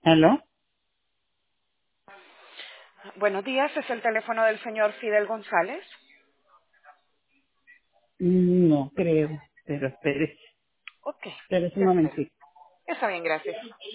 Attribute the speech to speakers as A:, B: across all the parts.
A: ¿Aló?
B: Buenos días, es el teléfono del señor Fidel González.
A: No creo, pero
B: Ok,
A: espérese un
B: ya espera.
A: momentito.
B: Está bien, gracias.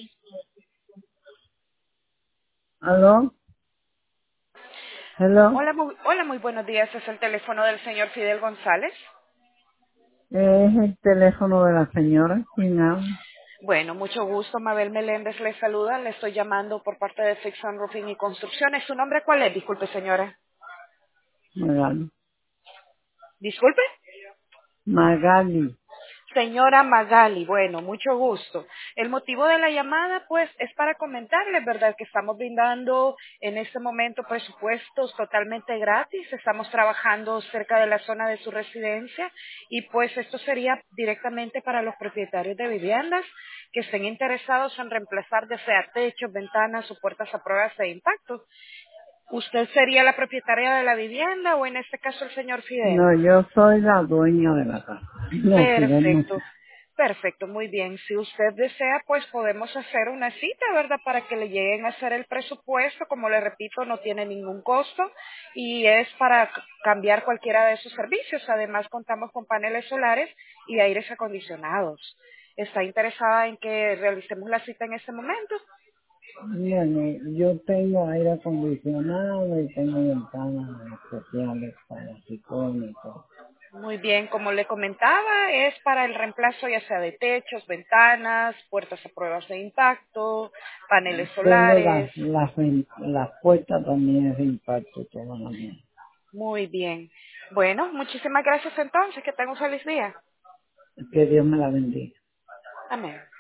A: ¿Aló? ¿Hello?
B: Hola, muy buenos días, es el teléfono del señor Fidel González.
A: Es el teléfono de la señora. ¿Quién habla?
B: Bueno, mucho gusto, Mabel Meléndez le saluda, le estoy llamando por parte de Fix and Roofing y Construcciones. ¿Su nombre cuál es? Disculpe, señora.
A: Magali.
B: Disculpe.
A: Magali.
B: Señora Magali, bueno, mucho gusto. El motivo de la llamada, pues, es para comentarles, ¿verdad?, que estamos brindando en este momento presupuestos totalmente gratis. Estamos trabajando cerca de la zona de su residencia y, pues, esto sería directamente para los propietarios de viviendas que estén interesados en reemplazar ya sea techos, ventanas o puertas a pruebas de impacto. ¿Usted sería la propietaria de la vivienda o en este caso el señor Fidel?
A: No, yo soy la dueña de la casa. No, Fidel no.
B: Perfecto, perfecto, muy bien. Si usted desea, pues podemos hacer una cita, ¿verdad? Para que le lleguen a hacer el presupuesto. Como le repito, no tiene ningún costo y es para cambiar cualquiera de sus servicios. Además, contamos con paneles solares y aires acondicionados. ¿Está interesada en que realicemos la cita en este momento?
A: Bueno, yo tengo aire acondicionado y tengo ventanas especiales para ciclón y todo.
B: Muy bien, como le comentaba, es para el reemplazo ya sea de techos, ventanas, puertas a pruebas de impacto, paneles
A: Tengo
B: solares.
A: las puertas también de impacto todas las mañanas.
B: Muy bien. Bueno, muchísimas gracias entonces. Que tenga un feliz día.
A: Que Dios me la bendiga.
B: Amén.